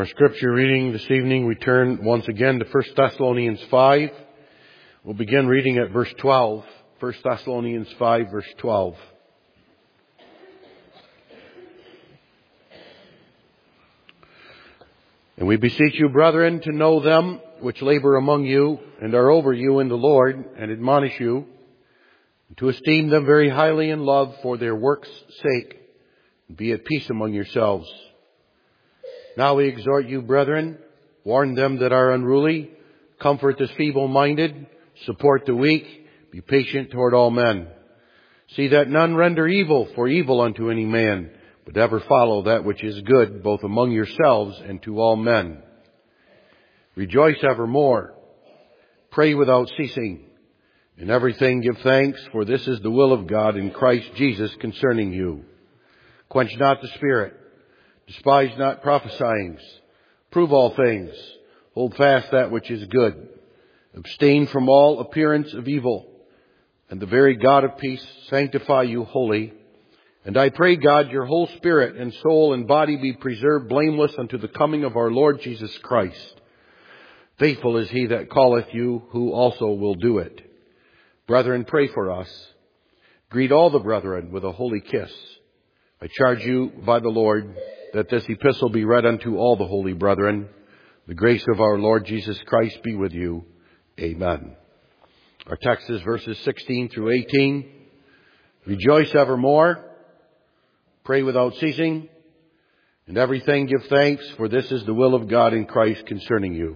For our scripture reading this evening, we turn once again to 1 Thessalonians 5. We'll begin reading at verse 12. 1 Thessalonians 5, verse 12. And we beseech you, brethren, to know them which labor among you and are over you in the Lord, and admonish you, and to esteem them very highly in love for their work's sake, and be at peace among yourselves. Now we exhort you, brethren, warn them that are unruly, comfort the feeble-minded, support the weak, be patient toward all men. See that none render evil for evil unto any man, but ever follow that which is good, both among yourselves and to all men. Rejoice evermore, pray without ceasing. In everything give thanks, for this is the will of God in Christ Jesus concerning you. Quench not the spirit. Despise not prophesying. Prove all things. Hold fast that which is good. Abstain from all appearance of evil. And the very God of peace sanctify you wholly. And I pray God your whole spirit and soul and body be preserved blameless unto the coming of our Lord Jesus Christ. Faithful is he that calleth you, who also will do it. Brethren, pray for us. Greet all the brethren with a holy kiss. I charge you by the Lord that this epistle be read unto all the holy brethren. The grace of our Lord Jesus Christ be with you. Amen. Our text is verses 16 through 18. Rejoice evermore. Pray without ceasing. And everything give thanks, for this is the will of God in Christ concerning you.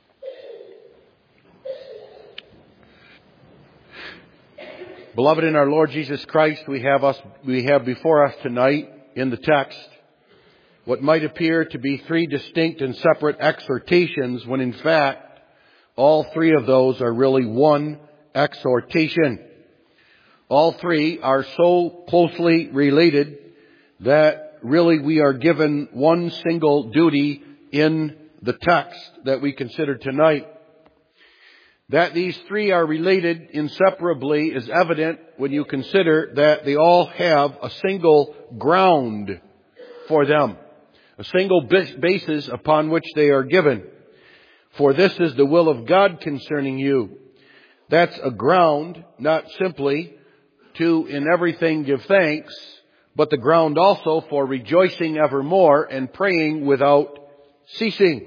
Beloved in our Lord Jesus Christ, we have before us tonight in the text what might appear to be three distinct and separate exhortations, when in fact all three of those are really one exhortation. All three are so closely related that really we are given one single duty in the text that we consider tonight. That these three are related inseparably is evident when you consider that they all have a single ground for them, a single basis upon which they are given. For this is the will of God concerning you. That's a ground, not simply to in everything give thanks, but the ground also for rejoicing evermore and praying without ceasing.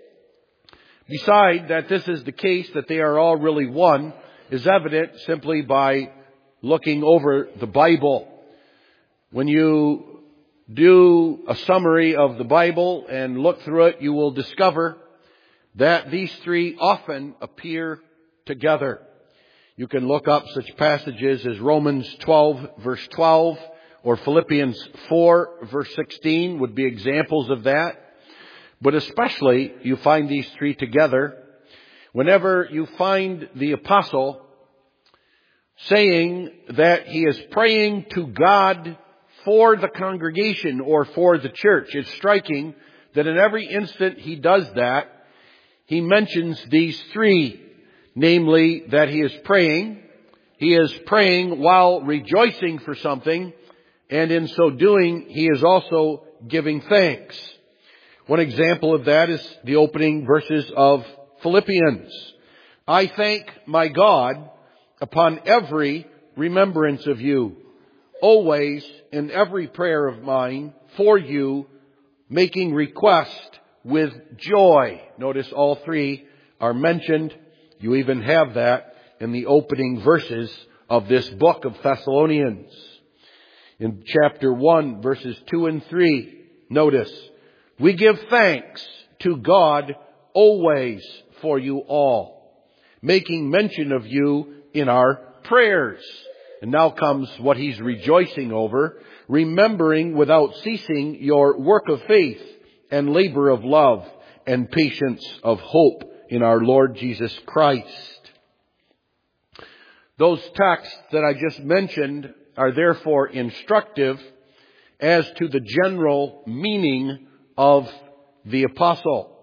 Beside that this is the case, that they are all really one, is evident simply by looking over the Bible. When you do a summary of the Bible and look through it, you will discover that these three often appear together. You can look up such passages as Romans 12, verse 12, or Philippians 4, verse 16 would be examples of that. But especially, you find these three together whenever you find the apostle saying that he is praying to God for the congregation or for the church. It's striking that in every instant he does that, he mentions these three, namely that he is praying while rejoicing for something, and in so doing, he is also giving thanks. One example of that is the opening verses of Philippians. I thank my God upon every remembrance of you, always in every prayer of mine for you, making request with joy. Notice all three are mentioned. You even have that in the opening verses of this book of Thessalonians. In chapter 1, verses 2 and 3, notice, we give thanks to God always for you all, making mention of you in our prayers. And now comes what he's rejoicing over, remembering without ceasing your work of faith and labor of love and patience of hope in our Lord Jesus Christ. Those texts that I just mentioned are therefore instructive as to the general meaning of the apostle.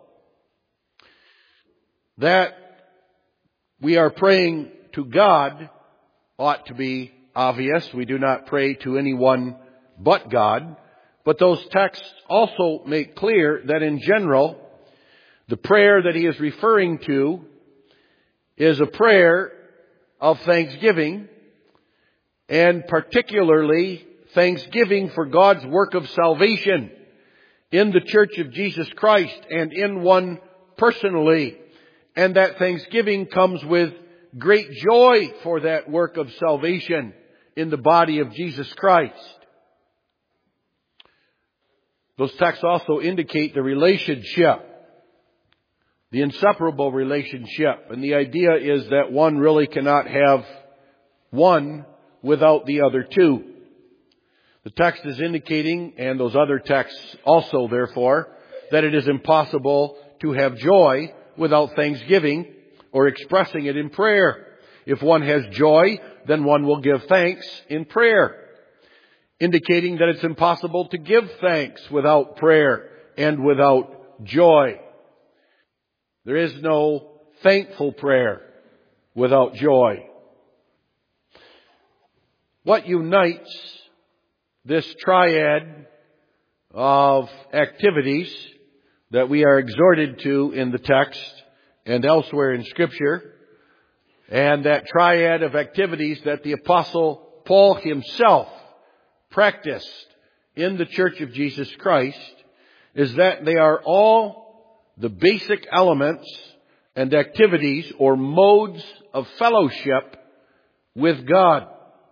That we are praying to God ought to be obvious. We do not pray to anyone but God. But those texts also make clear that in general, The prayer that he is referring to is a prayer of thanksgiving, and particularly thanksgiving for God's work of salvation in the Church of Jesus Christ and in one personally. And that thanksgiving comes with great joy for that work of salvation in the body of Jesus Christ. Those texts also indicate the relationship, the inseparable relationship. And the idea is that one really cannot have one without the other two. The text is indicating, and those other texts also therefore, that it is impossible to have joy without thanksgiving or expressing it in prayer. If one has joy, then one will give thanks in prayer, indicating that it's impossible to give thanks without prayer and without joy. There is no thankful prayer without joy. What unites this triad of activities that we are exhorted to in the text and elsewhere in Scripture, and that triad of activities that the Apostle Paul himself practiced in the Church of Jesus Christ, is that they are all the basic elements and activities or modes of fellowship with God.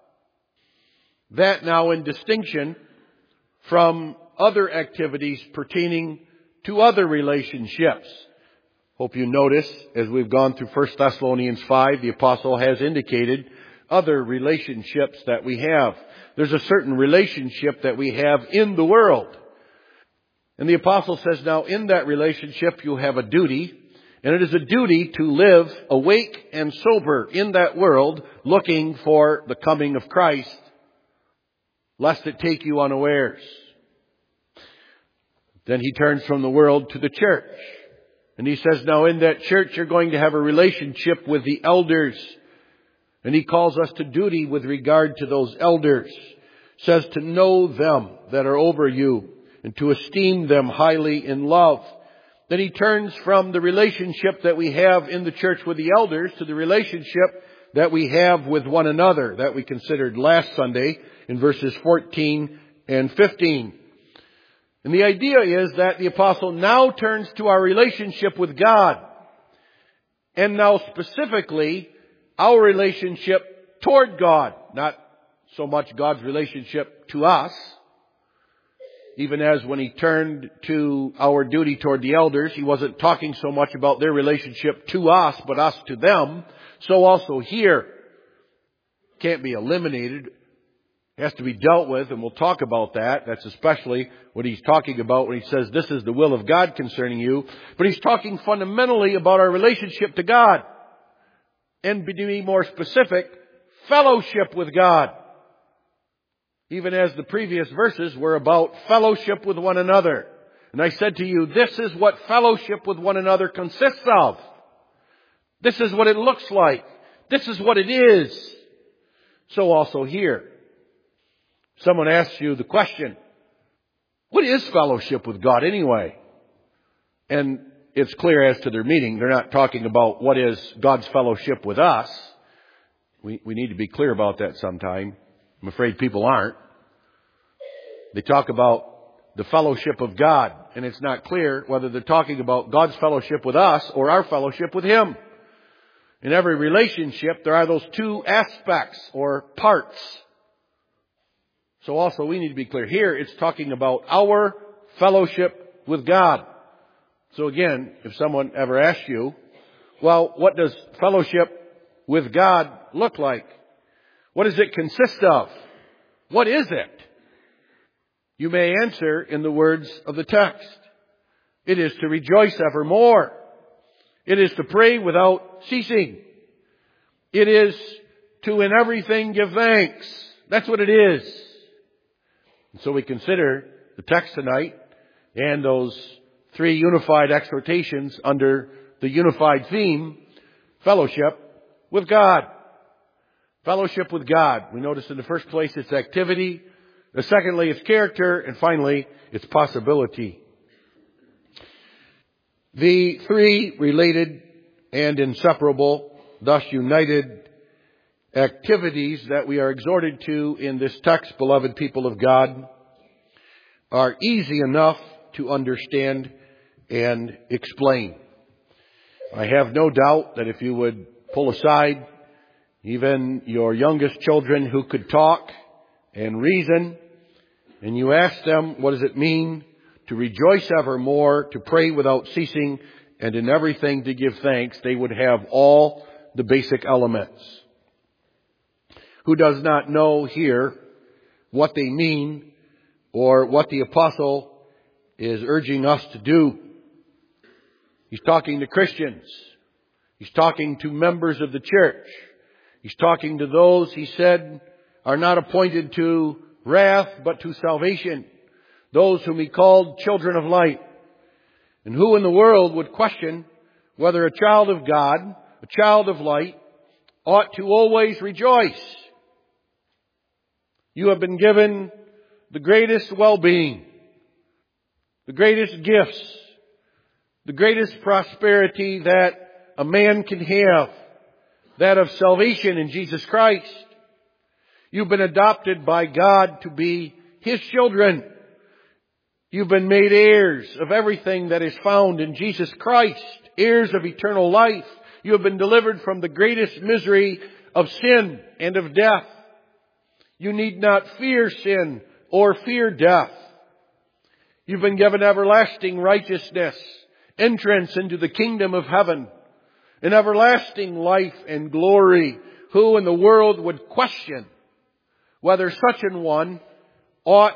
That now in distinction from other activities pertaining to other relationships. Hope you notice, as we've gone through 1 Thessalonians 5, the apostle has indicated other relationships that we have. There's a certain relationship that we have in the world. And the apostle says, now in that relationship you have a duty, and it is a duty to live awake and sober in that world, looking for the coming of Christ, lest it take you unawares. Then he turns from the world to the church. And he says, now in that church you're going to have a relationship with the elders. And he calls us to duty with regard to those elders. Says to know them that are over you and to esteem them highly in love. Then he turns from the relationship that we have in the church with the elders to the relationship that we have with one another that we considered last Sunday in verses 14 and 15. And the idea is that the apostle now turns to our relationship with God. And now specifically, our relationship toward God. Not so much God's relationship to us. Even as when he turned to our duty toward the elders, he wasn't talking so much about their relationship to us, but us to them. So also here, can't be eliminated. It has to be dealt with, and we'll talk about that. That's especially what he's talking about when he says this is the will of God concerning you. But he's talking fundamentally about our relationship to God. And to be more specific, fellowship with God. Even as the previous verses were about fellowship with one another. And I said to you, this is what fellowship with one another consists of. This is what it looks like. This is what it is. So also here. Someone asks you the question, what is fellowship with God anyway? And it's clear as to their meaning. They're not talking about what is God's fellowship with us. We need to be clear about that sometime. I'm afraid people aren't. They talk about the fellowship of God, and it's not clear whether they're talking about God's fellowship with us or our fellowship with Him. In every relationship, there are those two aspects or parts. So also we need to be clear. Here it's talking about our fellowship with God. So again, if someone ever asks you, well, what does fellowship with God look like? What does it consist of? What is it? You may answer in the words of the text. It is to rejoice evermore. It is to pray without ceasing. It is to in everything give thanks. That's what it is. And so we consider the text tonight and those three unified exhortations under the unified theme, fellowship with God. Fellowship with God. We notice in the first place its activity, secondly its character, and finally its possibility. The three related and inseparable, thus united, activities that we are exhorted to in this text, beloved people of God, are easy enough to understand and explain. I have no doubt that if you would pull aside even your youngest children who could talk and reason, and you ask them, what does it mean to rejoice evermore, to pray without ceasing, and in everything to give thanks, they would have all the basic elements. Who does not know here what they mean or what the apostle is urging us to do? He's talking to Christians. He's talking to members of the church. He's talking to those, he said, are not appointed to wrath, but to salvation. Those whom he called children of light. And who in the world would question whether a child of God, a child of light, ought to always rejoice? You have been given the greatest well-being, the greatest gifts, the greatest prosperity that a man can have, that of salvation in Jesus Christ. You've been adopted by God to be His children. You've been made heirs of everything that is found in Jesus Christ, heirs of eternal life. You have been delivered from the greatest misery of sin and of death. You need not fear sin or fear death. You've been given everlasting righteousness, entrance into the kingdom of heaven, an everlasting life and glory. Who in the world would question whether such an one ought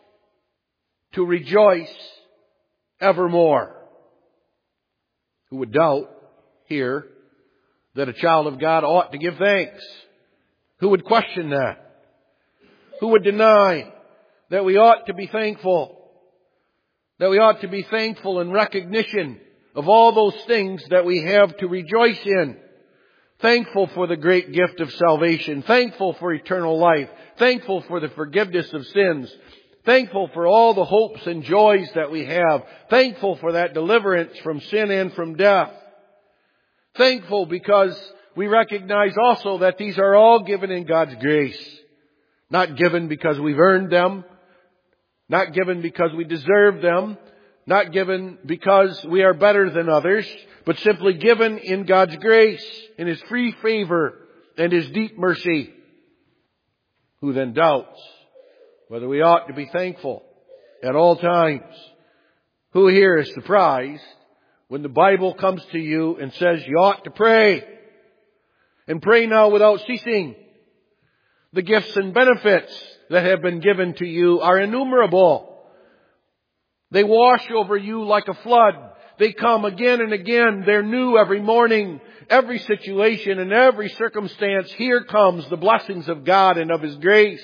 to rejoice evermore? Who would doubt here that a child of God ought to give thanks? Who would question that? Who would deny that we ought to be thankful? That we ought to be thankful in recognition of all those things that we have to rejoice in. Thankful for the great gift of salvation. Thankful for eternal life. Thankful for the forgiveness of sins. Thankful for all the hopes and joys that we have. Thankful for that deliverance from sin and from death. Thankful because we recognize also that these are all given in God's grace. Not given because we've earned them. Not given because we deserve them. Not given because we are better than others. But simply given in God's grace, in His free favor and His deep mercy. Who then doubts whether we ought to be thankful at all times? Who here is surprised when the Bible comes to you and says you ought to pray? And pray now without ceasing. The gifts and benefits that have been given to you are innumerable. They wash over you like a flood. They come again and again. They're new every morning. Every situation and every circumstance, here comes the blessings of God and of His grace.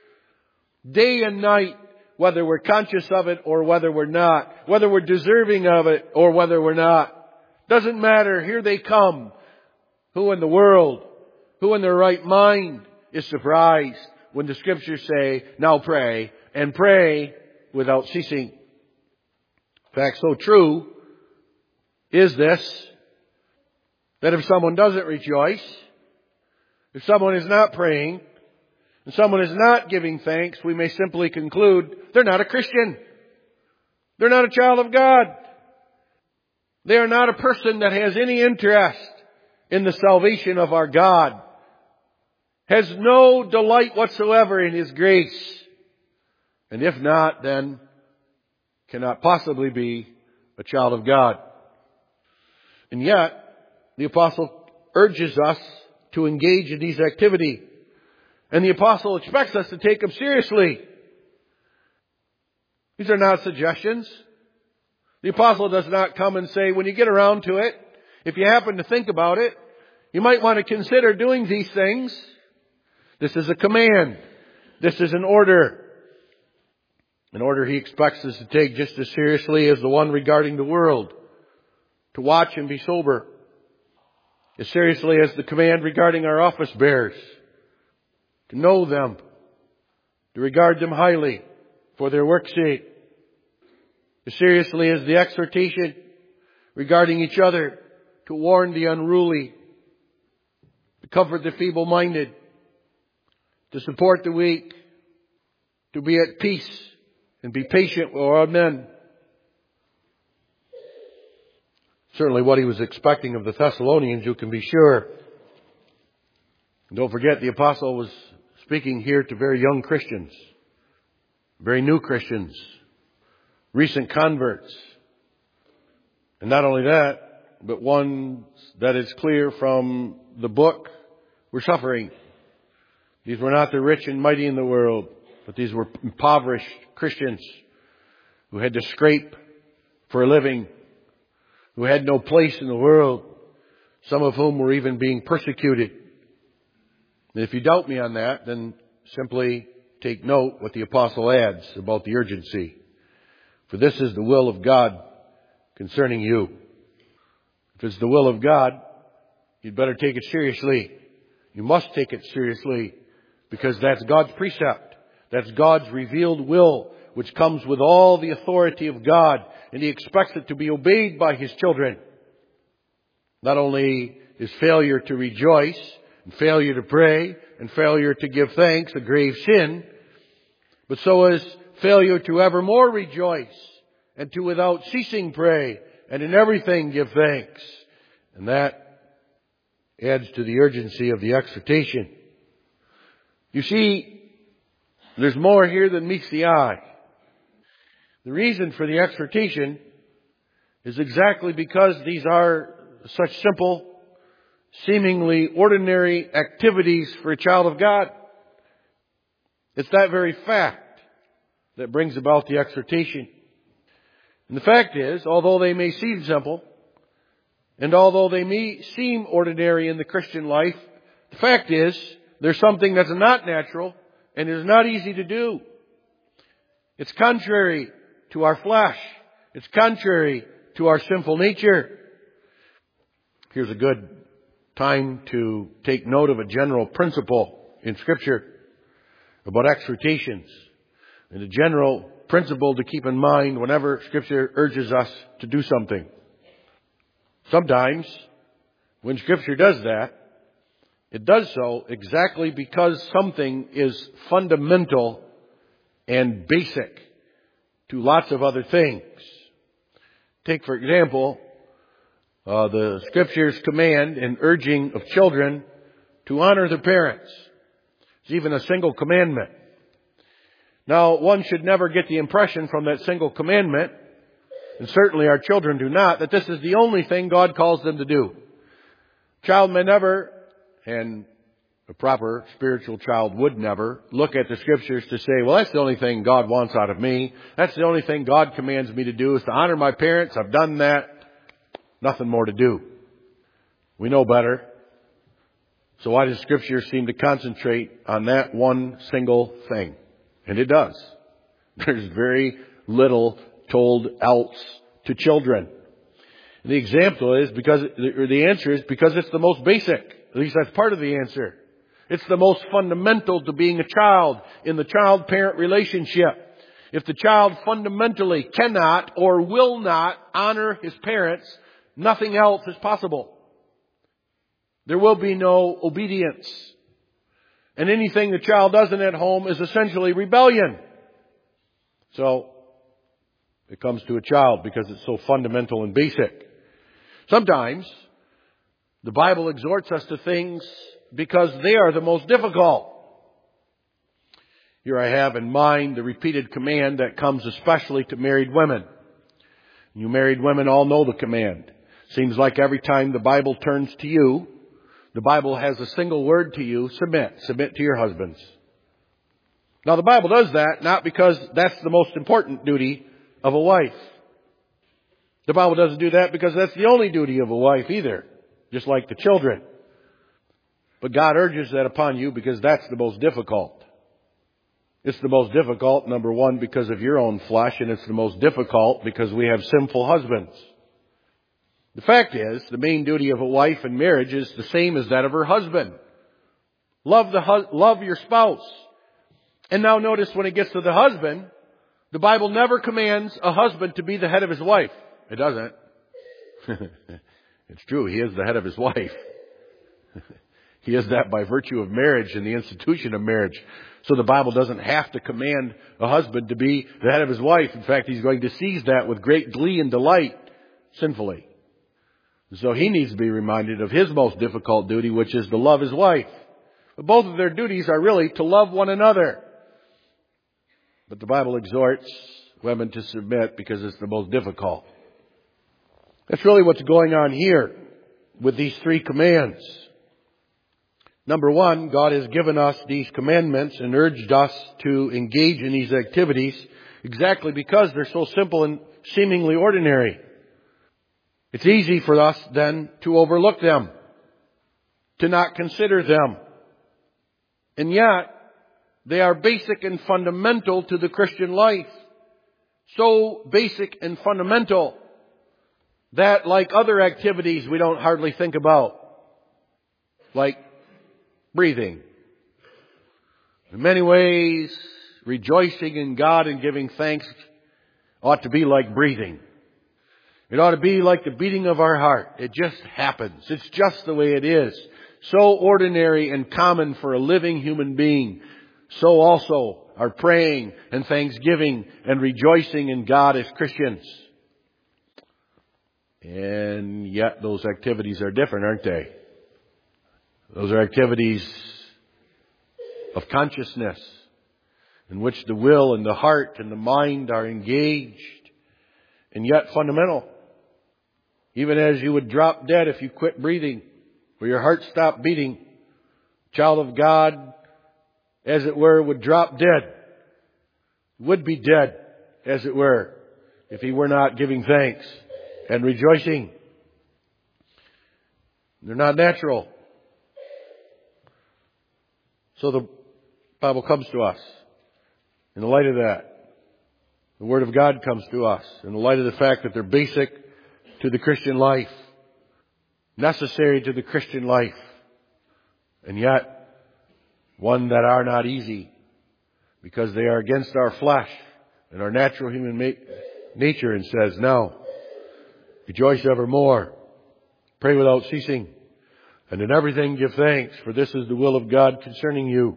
Day and night, whether we're conscious of it or whether we're not. Whether we're deserving of it or whether we're not. Doesn't matter. Here they come. Who in the world, who in their right mind is surprised when the Scriptures say, now pray, and pray without ceasing? In fact, so true is this, that if someone doesn't rejoice, if someone is not praying, and someone is not giving thanks, we may simply conclude they're not a Christian. They're not a child of God. They are not a person that has any interest in the salvation of our God. Has no delight whatsoever in His grace. And if not, then cannot possibly be a child of God. And yet, the apostle urges us to engage in these activities. And the apostle expects us to take them seriously. These are not suggestions. The apostle does not come and say, when you get around to it, if you happen to think about it, you might want to consider doing these things. This is a command. This is an order. An order he expects us to take just as seriously as the one regarding the world. To watch and be sober. As seriously as the command regarding our office bearers. To know them. To regard them highly for their work's sake. As seriously as the exhortation regarding each other, to warn the unruly, to comfort the feeble-minded, to support the weak, to be at peace and be patient with all men. Certainly what he was expecting of the Thessalonians, you can be sure. And don't forget, the apostle was speaking here to very young Christians, very new Christians, recent converts. And not only that, but ones that is clear from the book were suffering. These were not the rich and mighty in the world, but these were impoverished Christians who had to scrape for a living, who had no place in the world, some of whom were even being persecuted. And if you doubt me on that, then simply take note what the apostle adds about the urgency. For this is the will of God concerning you. If it's the will of God, you'd better take it seriously. You must take it seriously, because that's God's precept. That's God's revealed will, which comes with all the authority of God, and He expects it to be obeyed by His children. Not only is failure to rejoice, and failure to pray, and failure to give thanks a grave sin, but so is failure to evermore rejoice, and to without ceasing pray, and in everything give thanks. And that adds to the urgency of the exhortation. You see, there's more here than meets the eye. The reason for the exhortation is exactly because these are such simple, seemingly ordinary activities for a child of God. It's that very fact that brings about the exhortation. And the fact is, although they may seem simple, and although they may seem ordinary in the Christian life, the fact is, there's something that's not natural and is not easy to do. It's contrary to our flesh. It's contrary to our sinful nature. Here's a good time to take note of a general principle in Scripture about exhortations, and a general principle to keep in mind whenever Scripture urges us to do something. Sometimes, when Scripture does that, it does so exactly because something is fundamental and basic to lots of other things. Take, for example, the Scripture's command and urging of children to honor their parents. It's even a single commandment. Now, one should never get the impression from that single commandment, and certainly our children do not, that this is the only thing God calls them to do. Child may never, and a proper spiritual child would never, look at the Scriptures to say, well, that's the only thing God wants out of me. That's the only thing God commands me to do is to honor my parents. I've done that. Nothing more to do. We know better. So why does Scripture seem to concentrate on that one single thing? And it does. There's very little told else to children. The example is the answer is because it's the most basic. At least that's part of the answer. It's the most fundamental to being a child in the child-parent relationship. If the child fundamentally cannot or will not honor his parents, nothing else is possible. There will be no obedience. And anything the child does in that home is essentially rebellion. So, it comes to a child because it's so fundamental and basic. Sometimes, the Bible exhorts us to things because they are the most difficult. Here I have in mind the repeated command that comes especially to married women. You married women all know the command. Seems like every time the Bible turns to you, the Bible has a single word to you: submit. Submit to your husbands. Now the Bible does that not because that's the most important duty of a wife. The Bible doesn't do that because that's the only duty of a wife either, just like the children. But God urges that upon you because that's the most difficult. It's the most difficult, number one, because of your own flesh, and it's the most difficult because we have sinful husbands. The fact is, the main duty of a wife in marriage is the same as that of her husband. Love your spouse. And now notice when it gets to the husband, the Bible never commands a husband to be the head of his wife. It doesn't. It's true. He is the head of his wife. He is that by virtue of marriage and the institution of marriage. So the Bible doesn't have to command a husband to be the head of his wife. In fact, he's going to seize that with great glee and delight sinfully. So he needs to be reminded of his most difficult duty, which is to love his wife. But both of their duties are really to love one another. But the Bible exhorts women to submit because it's the most difficult. That's really what's going on here with these three commands. Number one, God has given us these commandments and urged us to engage in these activities exactly because they're so simple and seemingly ordinary. It's easy for us then to overlook them, to not consider them. And yet, they are basic and fundamental to the Christian life. So basic and fundamental that, like other activities we don't hardly think about, like breathing. In many ways, rejoicing in God and giving thanks ought to be like breathing. It ought to be like the beating of our heart. It just happens. It's just the way it is. So ordinary and common for a living human being. So also are praying and thanksgiving and rejoicing in God as Christians. And yet those activities are different, aren't they? Those are activities of consciousness in which the will and the heart and the mind are engaged, and yet fundamental. Even as you would drop dead if you quit breathing or your heart stopped beating, child of God, as it were, would drop dead, would be dead, as it were, if he were not giving thanks and rejoicing. They're not natural. So the Bible comes to us in the light of that. The Word of God comes to us in the light of the fact that they're basic to the Christian life, necessary to the Christian life, and yet one that are not easy because they are against our flesh and our natural human nature, and says, now, rejoice evermore, pray without ceasing, and in everything give thanks, for this is the will of God concerning you.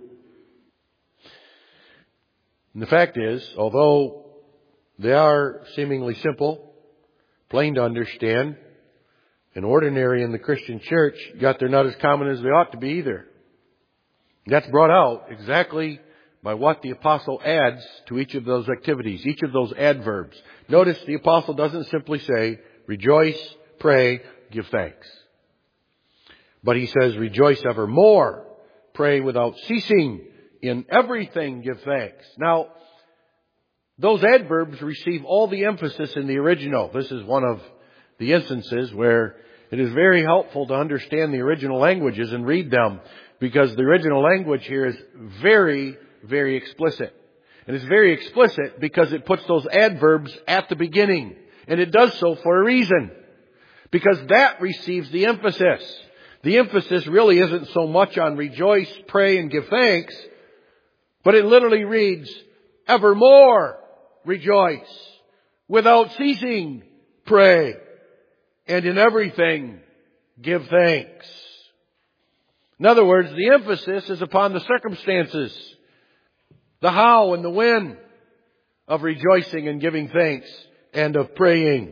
And the fact is, although they are seemingly simple, plain to understand, and ordinary in the Christian church, yet they're not as common as they ought to be either. That's brought out exactly by what the apostle adds to each of those activities, each of those adverbs. Notice the apostle doesn't simply say, rejoice, pray, give thanks. But he says, rejoice evermore, pray without ceasing, in everything give thanks. Now, those adverbs receive all the emphasis in the original. This is one of the instances where it is very helpful to understand the original languages and read them, because the original language here is very, very explicit. And it's very explicit because it puts those adverbs at the beginning. And it does so for a reason. Because that receives the emphasis. The emphasis really isn't so much on rejoice, pray, and give thanks, but it literally reads, evermore rejoice, without ceasing pray, and in everything give thanks. In other words, the emphasis is upon the circumstances, the how and the when of rejoicing and giving thanks and of praying.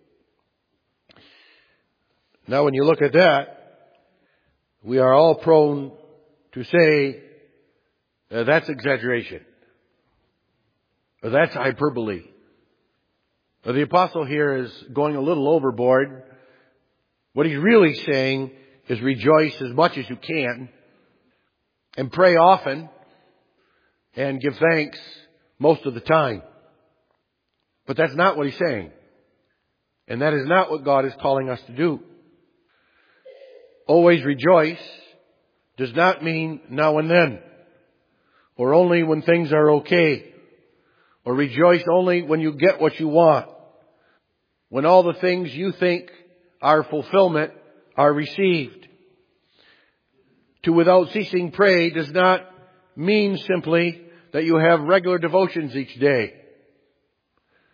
Now, when you look at that, we are all prone to say, that's exaggeration, or that's hyperbole. The apostle here is going a little overboard. What he's really saying is rejoice as much as you can, and pray often, and give thanks most of the time. But that's not what he's saying. And that is not what God is calling us to do. Always rejoice does not mean now and then, or only when things are okay, or rejoice only when you get what you want, when all the things you think are fulfillment are received. To without ceasing pray does not mean simply that you have regular devotions each day.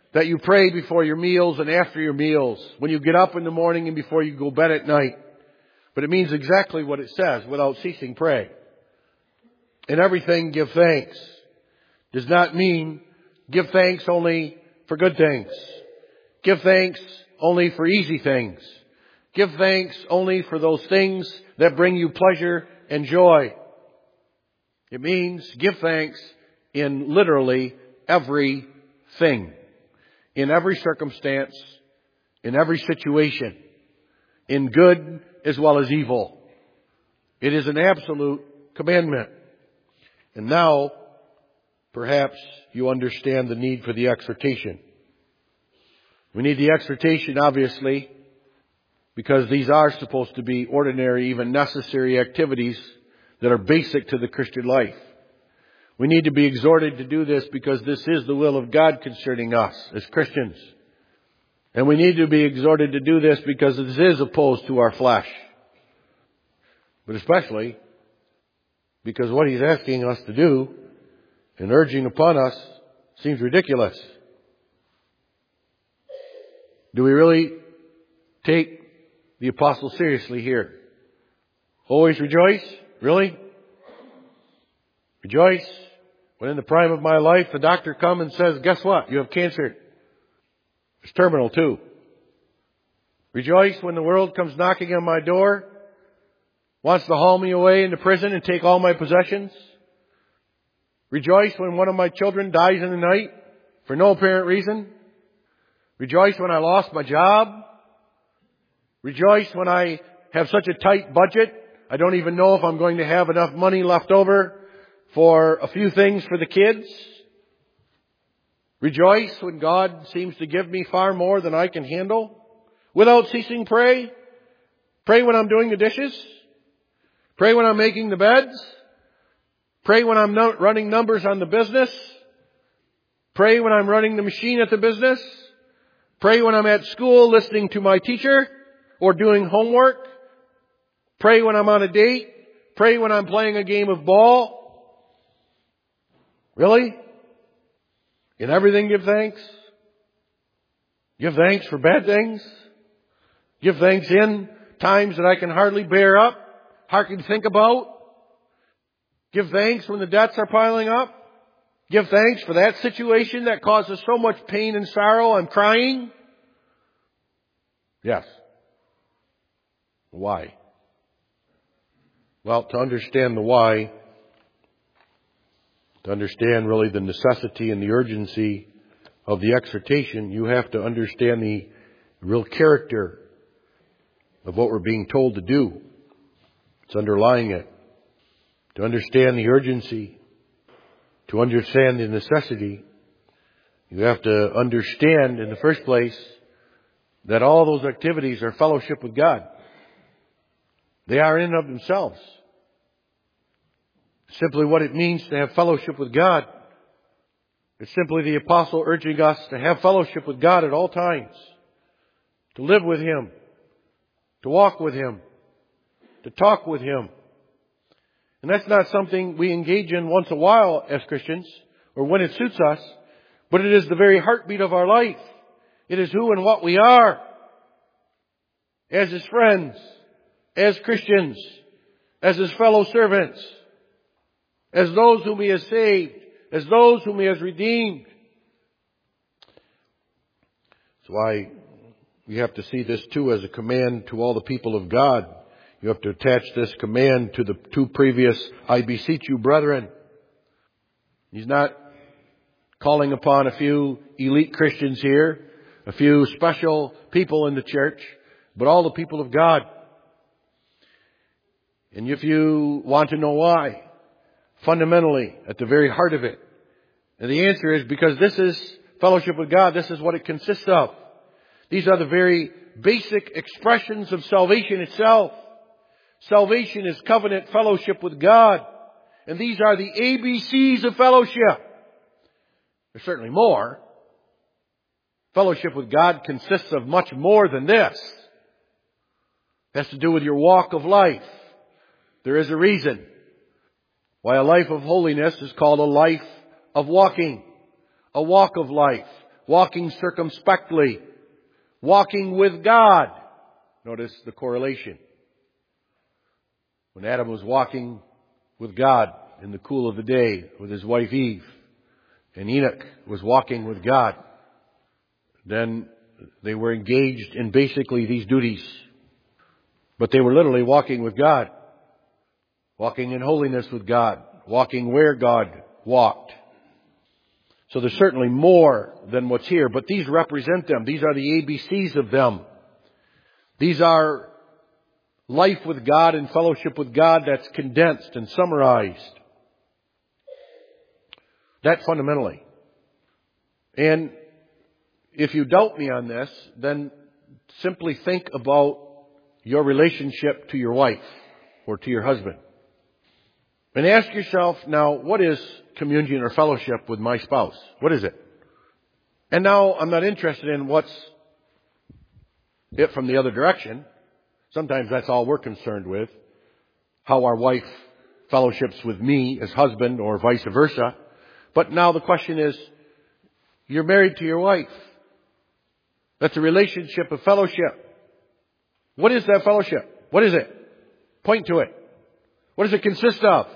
that you pray before your meals and after your meals, when you get up in the morning and before you go to bed at night. But it means exactly what it says, without ceasing pray. In everything give thanks. Does not mean give thanks only for good things. Give thanks only for easy things. Give thanks only for those things that bring you pleasure and joy. It means give thanks in literally everything. In every circumstance, in every situation, in good as well as evil. It is an absolute commandment. And now, perhaps you understand the need for the exhortation. We need the exhortation, obviously, because these are supposed to be ordinary, even necessary activities that are basic to the Christian life. We need to be exhorted to do this because this is the will of God concerning us as Christians. And we need to be exhorted to do this because this is opposed to our flesh. But especially because what He's asking us to do and urging upon us seems ridiculous. Do we really take the apostle seriously here? Always rejoice? Really? Rejoice when in the prime of my life the doctor comes and says, guess what? You have cancer. It's terminal too. Rejoice when the world comes knocking on my door, wants to haul me away into prison and take all my possessions. Rejoice when one of my children dies in the night for no apparent reason. Rejoice when I lost my job. Rejoice when I have such a tight budget, I don't even know if I'm going to have enough money left over for a few things for the kids. Rejoice when God seems to give me far more than I can handle. Without ceasing pray. Pray when I'm doing the dishes. Pray when I'm making the beds. Pray when I'm running numbers on the business. Pray when I'm running the machine at the business. Pray when I'm at school listening to my teacher or doing homework. Pray when I'm on a date. Pray when I'm playing a game of ball. Really? In everything give thanks? Give thanks for bad things? Give thanks in times that I can hardly bear up, hardly think about? Give thanks when the debts are piling up? Give thanks for that situation that causes so much pain and sorrow I'm crying? Yes. Why? Well, to understand the why, to understand really the necessity and the urgency of the exhortation, you have to understand the real character of what we're being told to do. It's underlying it. To understand the urgency, to understand the necessity, you have to understand in the first place that all those activities are fellowship with God. They are in and of themselves. Simply what it means to have fellowship with God. It's simply the apostle urging us to have fellowship with God at all times. To live with Him. To walk with Him. To talk with Him. And that's not something we engage in once a while as Christians, or when it suits us, but it is the very heartbeat of our life. It is who and what we are. As His friends, as Christians, as His fellow servants, as those whom He has saved, as those whom He has redeemed. That's why we have to see this too as a command to all the people of God. You have to attach this command to the two previous, I beseech you, brethren. He's not calling upon a few elite Christians here, a few special people in the church, but all the people of God. And if you want to know why, fundamentally, at the very heart of it, and the answer is because this is fellowship with God. This is what it consists of. These are the very basic expressions of salvation itself. Salvation is covenant fellowship with God. And these are the ABCs of fellowship. There's certainly more. Fellowship with God consists of much more than this. It has to do with your walk of life. There is a reason why a life of holiness is called a life of walking. A walk of life. walking circumspectly, walking with God. Notice the correlation. When Adam was walking with God in the cool of the day with his wife Eve, and Enoch was walking with God, then they were engaged in basically these duties. But they were literally walking with God, walking in holiness with God, walking where God walked. So there's certainly more than what's here, but these represent them. These are the ABCs of them. These are life with God and fellowship with God that's condensed and summarized. That fundamentally. And if you doubt me on this, then simply think about your relationship to your wife or to your husband. And ask yourself, now, what is communion or fellowship with my spouse? What is it? And now, I'm not interested in what's it from the other direction. Sometimes that's all we're concerned with. How our wife fellowships with me as husband or vice versa. But now the question is, you're married to your wife. That's a relationship of fellowship. What is that fellowship? What is it? Point to it. What does it consist of?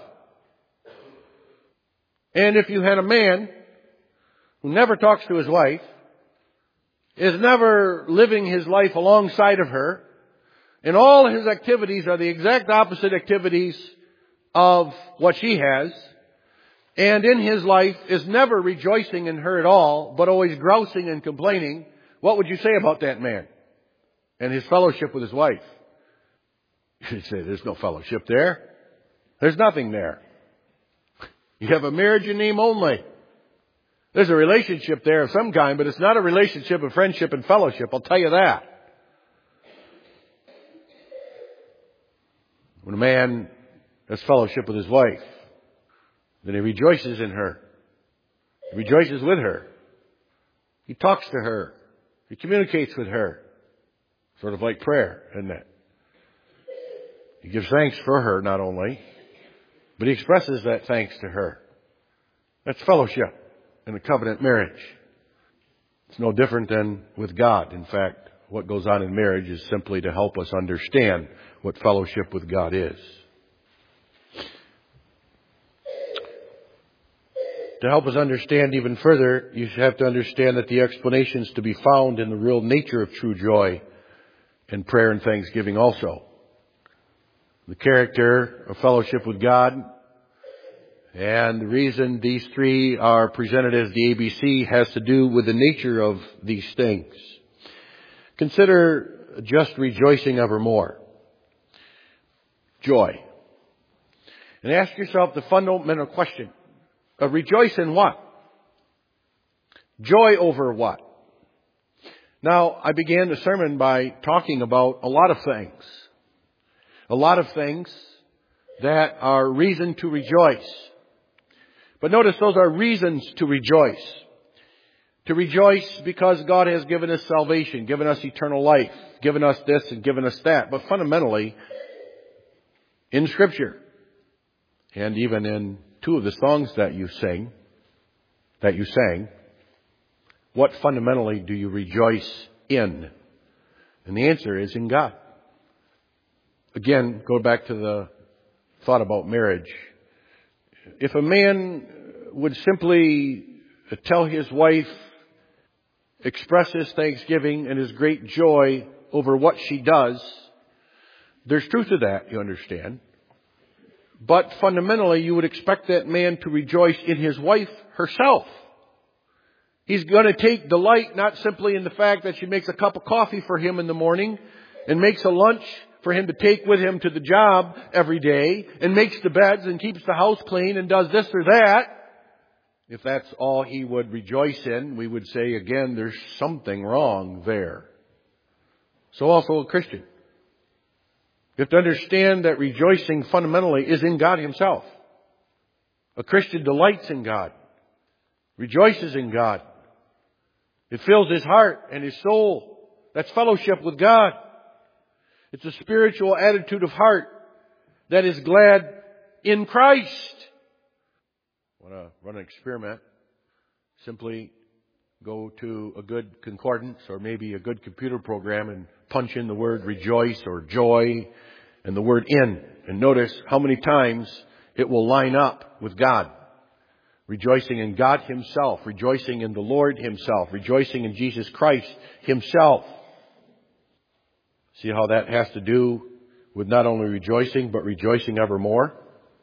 And if you had a man who never talks to his wife, is never living his life alongside of her, and all his activities are the exact opposite activities of what she has, and in his life is never rejoicing in her at all, but always grousing and complaining, what would you say about that man and his fellowship with his wife? You'd say, there's no fellowship there. There's nothing there. You have a marriage in name only. There's a relationship there of some kind, but it's not a relationship of friendship and fellowship. I'll tell you that. When a man has fellowship with his wife, then he rejoices in her. He rejoices with her. He talks to her. He communicates with her. Sort of like prayer, isn't it? He gives thanks for her, not only, but he expresses that thanks to her. That's fellowship in a covenant marriage. It's no different than with God. In fact, what goes on in marriage is simply to help us understand what fellowship with God is. To help us understand even further, you have to understand that the explanation is to be found in the real nature of true joy in prayer and thanksgiving also. The character of fellowship with God, and the reason these three are presented as the ABC has to do with the nature of these things. Consider just rejoicing evermore. Joy. And ask yourself the fundamental question. Rejoice in what? Joy over what? Now, I began the sermon by talking about a lot of things. A lot of things that are reason to rejoice. But notice those are reasons to rejoice. To rejoice because God has given us salvation, given us eternal life, given us this and given us that. But fundamentally, in Scripture, and even in two of the songs that you sang, what fundamentally do you rejoice in? And the answer is in God. Again, go back to the thought about marriage. If a man would simply tell his wife, express his thanksgiving and his great joy over what she does, there's truth to that, you understand. But fundamentally, you would expect that man to rejoice in his wife herself. He's going to take delight not simply in the fact that she makes a cup of coffee for him in the morning and makes a lunch for him to take with him to the job every day and makes the beds and keeps the house clean and does this or that. If that's all he would rejoice in, we would say again, there's something wrong there. So also a Christian. You have to understand that rejoicing fundamentally is in God Himself. A Christian delights in God, rejoices in God. It fills his heart and his soul. That's fellowship with God. It's a spiritual attitude of heart that is glad in Christ. I want to run an experiment. Simply go to a good concordance or maybe a good computer program and punch in the word rejoice or joy and the word in. And notice how many times it will line up with God. Rejoicing in God Himself, rejoicing in the Lord Himself, rejoicing in Jesus Christ Himself. See how that has to do with not only rejoicing, but rejoicing evermore?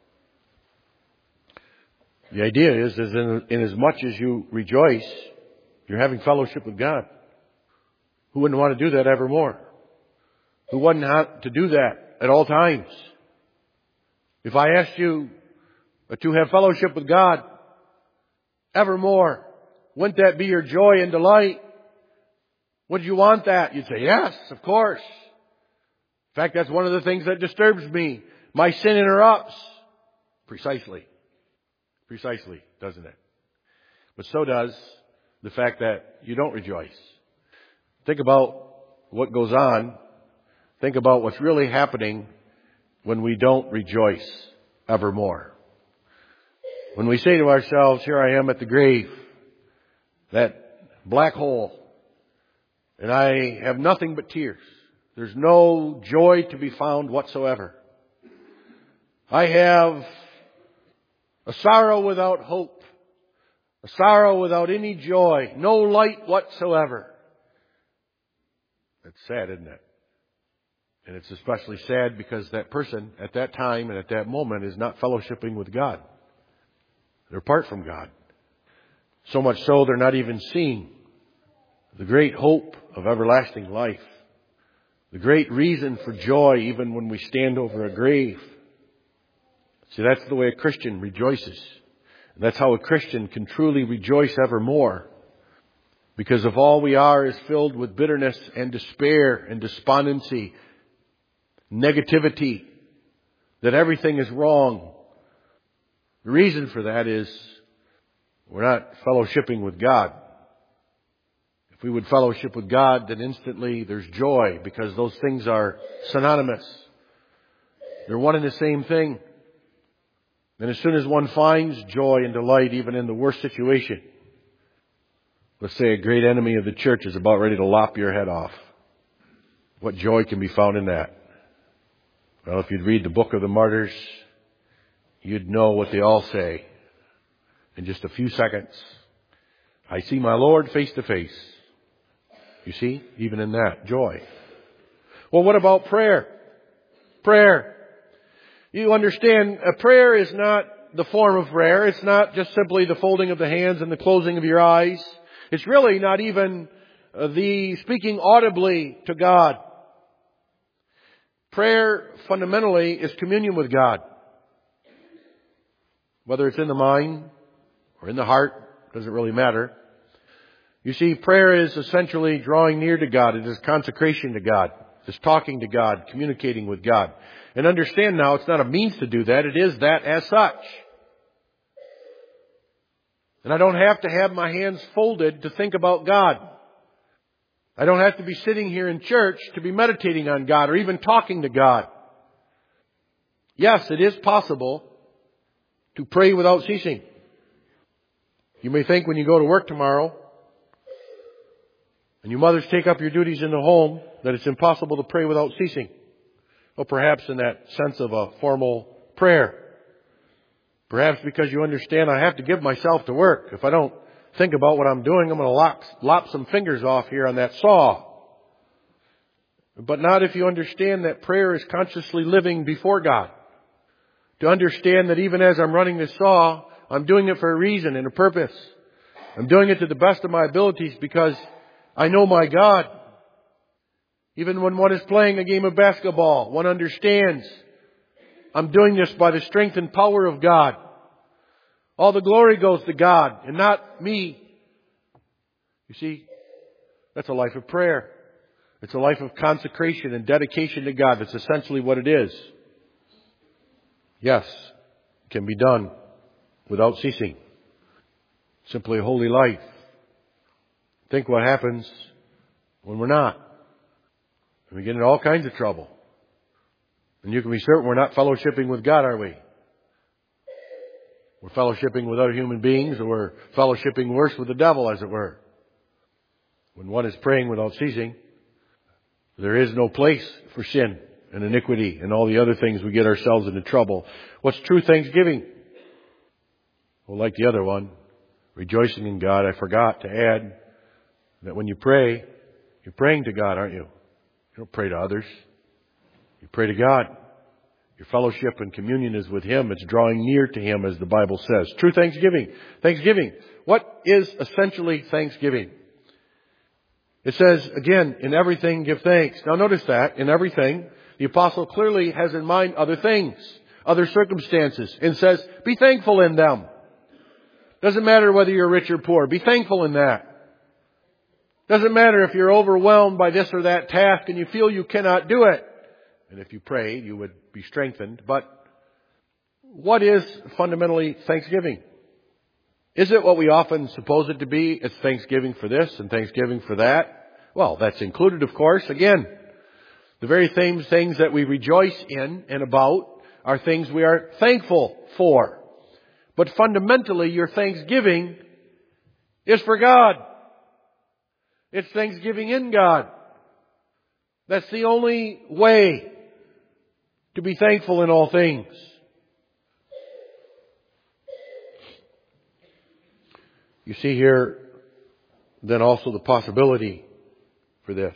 The idea is in as much as you rejoice, you're having fellowship with God. Who wouldn't want to do that evermore? Who wouldn't have to do that at all times? If I asked you to have fellowship with God evermore, wouldn't that be your joy and delight? Would you want that? You'd say, yes, of course. In fact, that's one of the things that disturbs me. My sin interrupts. Precisely, doesn't it? But so does the fact that you don't rejoice. Think about what goes on. Think about what's really happening when we don't rejoice evermore. When we say to ourselves, here I am at the grave, that black hole, and I have nothing but tears. There's no joy to be found whatsoever. I have a sorrow without hope, a sorrow without any joy, no light whatsoever. That's sad, isn't it? And it's especially sad because that person at that time and at that moment is not fellowshipping with God. They're apart from God. So much so they're not even seeing the great hope of everlasting life. The great reason for joy even when we stand over a grave. See, that's the way a Christian rejoices. And that's how a Christian can truly rejoice evermore. Because if all we are is filled with bitterness and despair and despondency, negativity, that everything is wrong. The reason for that is we're not fellowshipping with God. If we would fellowship with God, then instantly there's joy because those things are synonymous. They're one and the same thing. And as soon as one finds joy and delight even in the worst situation, let's say a great enemy of the church is about ready to lop your head off. What joy can be found in that? Well, if you'd read the book of the martyrs, you'd know what they all say. In just a few seconds, I see my Lord face to face. You see, even in that, joy. Well, what about prayer? Prayer. You understand, a prayer is not the form of prayer. It's not just simply the folding of the hands and the closing of your eyes. It's really not even the speaking audibly to God. Prayer fundamentally is communion with God. Whether it's in the mind or in the heart, doesn't really matter. You see, prayer is essentially drawing near to God. It is consecration to God. It's talking to God, communicating with God. And understand now, it's not a means to do that. It is that as such. And I don't have to have my hands folded to think about God. I don't have to be sitting here in church to be meditating on God or even talking to God. Yes, it is possible to pray without ceasing. You may think when you go to work tomorrow and you mothers take up your duties in the home that it's impossible to pray without ceasing. Well, perhaps in that sense of a formal prayer. Perhaps because you understand I have to give myself to work. If I don't think about what I'm doing, I'm going to lop some fingers off here on that saw. But not if you understand that prayer is consciously living before God. To understand that even as I'm running this saw, I'm doing it for a reason and a purpose. I'm doing it to the best of my abilities because I know my God. Even when one is playing a game of basketball, one understands I'm doing this by the strength and power of God. All the glory goes to God and not me. You see, that's a life of prayer. It's a life of consecration and dedication to God. That's essentially what it is. Yes, it can be done without ceasing. Simply a holy life. Think what happens when we're not. We get into all kinds of trouble. And you can be certain we're not fellowshipping with God, are we? We're fellowshipping with other human beings, or we're fellowshipping worse with the devil, as it were. When one is praying without ceasing, there is no place for sin and iniquity and all the other things we get ourselves into trouble. What's true thanksgiving? Well, like the other one, rejoicing in God, I forgot to add that when you pray, you're praying to God, aren't you? You don't pray to others. You pray to God. Your fellowship and communion is with Him. It's drawing near to Him, as the Bible says. True thanksgiving. Thanksgiving. What is essentially thanksgiving? It says, again, in everything give thanks. Now notice that, in everything, the apostle clearly has in mind other things, other circumstances, and says, be thankful in them. Doesn't matter whether you're rich or poor. Be thankful in that. Doesn't matter if you're overwhelmed by this or that task and you feel you cannot do it. And if you prayed, you would be strengthened. But what is fundamentally thanksgiving? Is it what we often suppose it to be? It's thanksgiving for this and thanksgiving for that. Well, that's included, of course. Again, the very same things that we rejoice in and about are things we are thankful for. But fundamentally, your thanksgiving is for God. It's thanksgiving in God. That's the only way to be thankful in all things. You see here then also the possibility for this.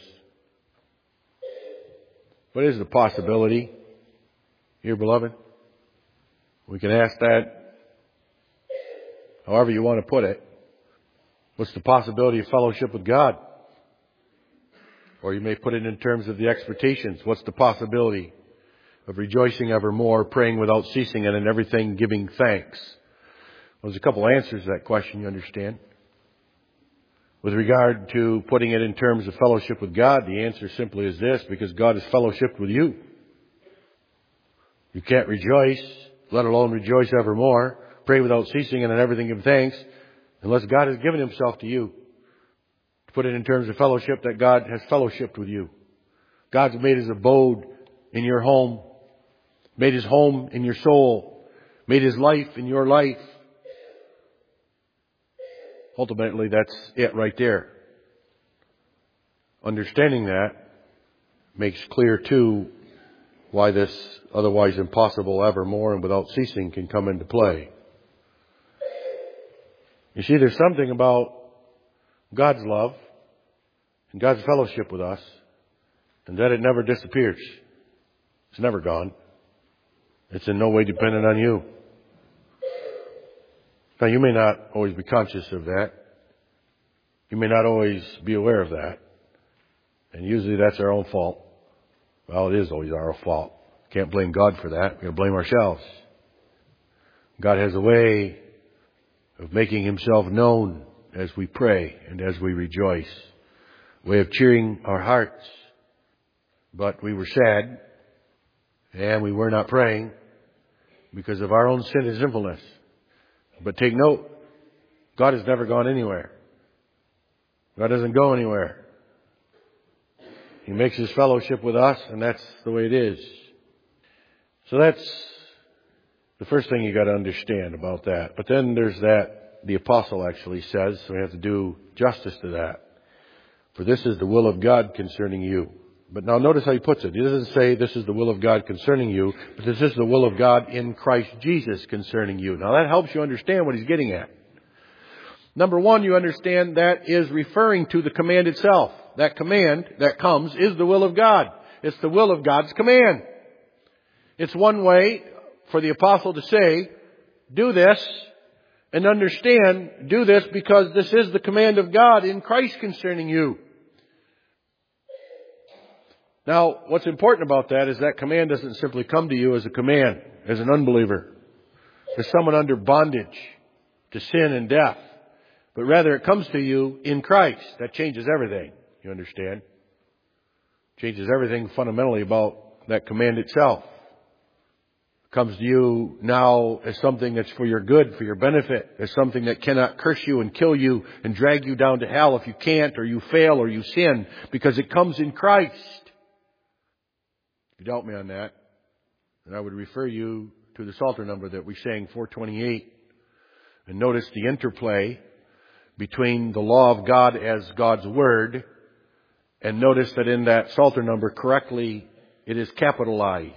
What is the possibility here, beloved? We can ask that however you want to put it. What's the possibility of fellowship with God? Or you may put it in terms of the expectations. What's the possibility of rejoicing evermore, praying without ceasing, and in everything giving thanks? Well, there's a couple answers to that question, you understand. With regard to putting it in terms of fellowship with God, the answer simply is this: because God has fellowshiped with you. You can't rejoice, let alone rejoice evermore, pray without ceasing, and in everything give thanks, unless God has given Himself to you. To put it in terms of fellowship, that God has fellowshiped with you. God's made His abode in your home, made His home in your soul, made His life in your life. Ultimately, that's it right there. Understanding that makes clear, too, why this otherwise impossible evermore and without ceasing can come into play. You see, there's something about God's love and God's fellowship with us, and that it never disappears. It's never gone. It's in no way dependent on you. Now, you may not always be conscious of that. You may not always be aware of that. And usually that's our own fault. Well, it is always our fault. Can't blame God for that. We're going to blame ourselves. God has a way of making Himself known as we pray and as we rejoice. A way of cheering our hearts. But we were sad and we were not praying because of our own sin and sinfulness. But take note, God has never gone anywhere. God doesn't go anywhere. He makes His fellowship with us, and that's the way it is. So that's the first thing you got to understand about that. But then there's that the apostle actually says, so we have to do justice to that. For this is the will of God concerning you. But now notice how he puts it. He doesn't say this is the will of God concerning you, but this is the will of God in Christ Jesus concerning you. Now that helps you understand what he's getting at. Number one, you understand that is referring to the command itself. That command that comes is the will of God. It's the will of God's command. It's one way for the apostle to say, do this, and understand, do this because this is the command of God in Christ concerning you. Now, what's important about that is that command doesn't simply come to you as a command, as an unbeliever, as someone under bondage to sin and death. But rather it comes to you in Christ. That changes everything, you understand? Changes everything fundamentally about that command itself. It comes to you now as something that's for your good, for your benefit, as something that cannot curse you and kill you and drag you down to hell if you can't or you fail or you sin, because it comes in Christ. If you doubt me on that, then I would refer you to the Psalter number that we sang, 428. And notice the interplay between the law of God as God's Word, and notice that in that Psalter number correctly, it is capitalized.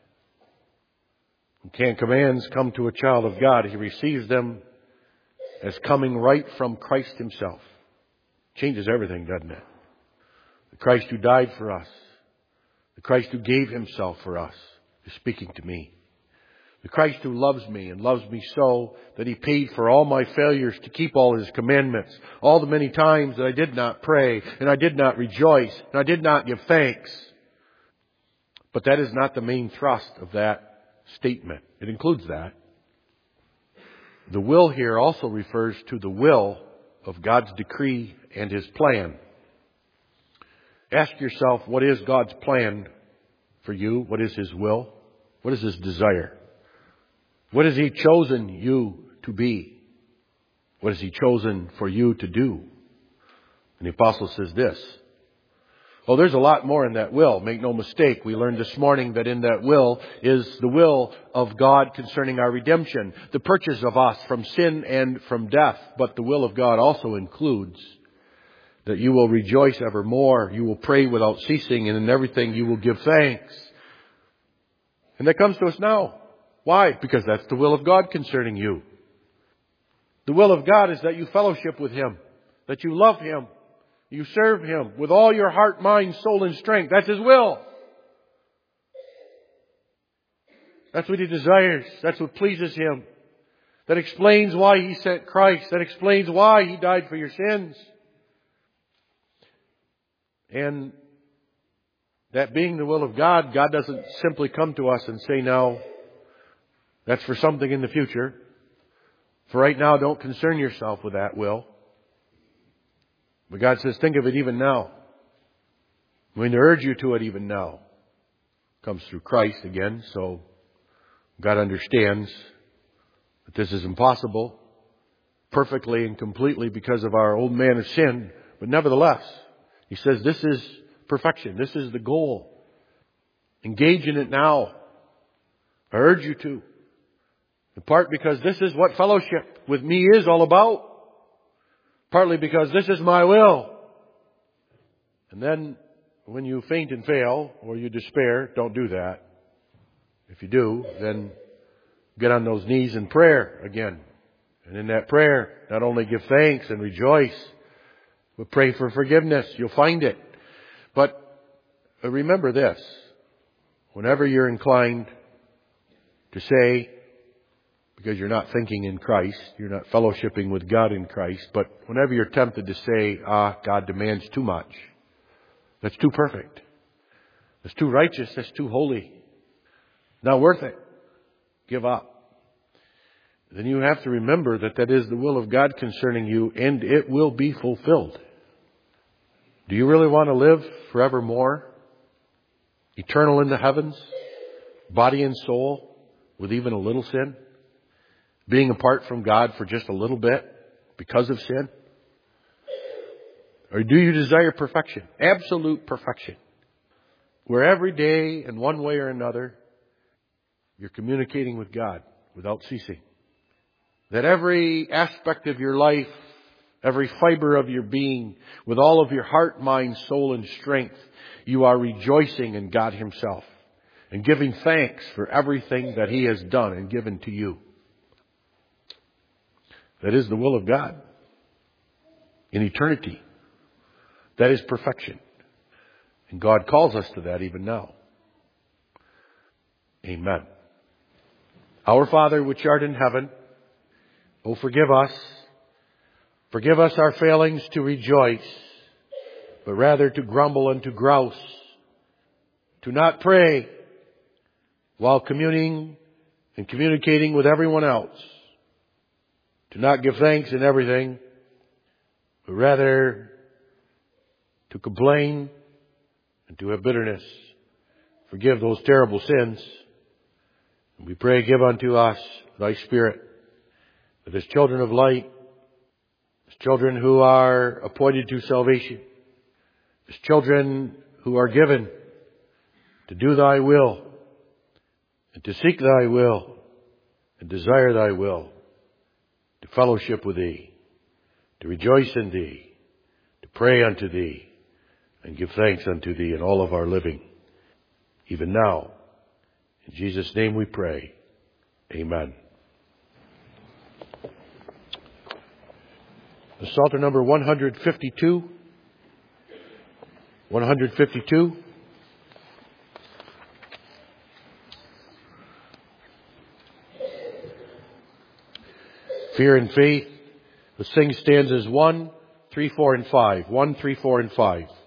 When 10 commands come to a child of God, he receives them as coming right from Christ himself. Changes everything, doesn't it? The Christ who died for us, the Christ who gave himself for us, is speaking to me. The Christ who loves me and loves me so that he paid for all my failures to keep all his commandments. All the many times that I did not pray and I did not rejoice and I did not give thanks. But that is not the main thrust of that statement. It includes that. The will here also refers to the will of God's decree and his plan. Ask yourself, what is God's plan for you? What is his will? What is his desire? What has he chosen you to be? What has he chosen for you to do? And the apostle says this. Oh, there's a lot more in that will. Make no mistake. We learned this morning that in that will is the will of God concerning our redemption, the purchase of us from sin and from death. But the will of God also includes that you will rejoice evermore. You will pray without ceasing, and in everything you will give thanks. And that comes to us now. Why? Because that's the will of God concerning you. The will of God is that you fellowship with him, that you love him, you serve him with all your heart, mind, soul, and strength. That's his will. That's what he desires. That's what pleases him. That explains why he sent Christ. That explains why he died for your sins. And that being the will of God, God doesn't simply come to us and say, now, that's for something in the future. For right now, don't concern yourself with that will. But God says, think of it even now. I'm going to urge you to it even now. It comes through Christ again, so God understands that this is impossible perfectly and completely because of our old man of sin. But nevertheless, he says this is perfection. This is the goal. Engage in it now. I urge you to. In part because this is what fellowship with me is all about. Partly because this is my will. And then when you faint and fail or you despair, don't do that. If you do, then get on those knees in prayer again. And in that prayer, not only give thanks and rejoice, but pray for forgiveness. You'll find it. But remember this. Whenever you're inclined to say, because you're not thinking in Christ, you're not fellowshipping with God in Christ, but whenever you're tempted to say, God demands too much, that's too perfect, that's too righteous, that's too holy, not worth it, give up. Then you have to remember that that is the will of God concerning you, and it will be fulfilled. Do you really want to live forevermore, eternal in the heavens, body and soul, with even a little sin? Being apart from God for just a little bit because of sin? Or do you desire perfection? Absolute perfection. Where every day in one way or another you're communicating with God without ceasing. That every aspect of your life, every fiber of your being, with all of your heart, mind, soul, and strength, you are rejoicing in God himself and giving thanks for everything that he has done and given to you. That is the will of God in eternity. That is perfection. And God calls us to that even now. Amen. Our Father which art in heaven, oh, forgive us. Forgive us our failings to rejoice, but rather to grumble and to grouse, to not pray while communing and communicating with everyone else, to not give thanks in everything, but rather to complain and to have bitterness. Forgive those terrible sins. And we pray, give unto us thy Spirit, that as children of light, as children who are appointed to salvation, as children who are given to do thy will, and to seek thy will, and desire thy will, to fellowship with thee, to rejoice in Thee, to pray unto Thee, and give thanks unto Thee in all of our living, even now. In Jesus' name we pray. Amen. The Psalter number 152. 152. Fear and faith. The sing stanzas 1, 3, 4, and 5. 1, 3, 4, and 5.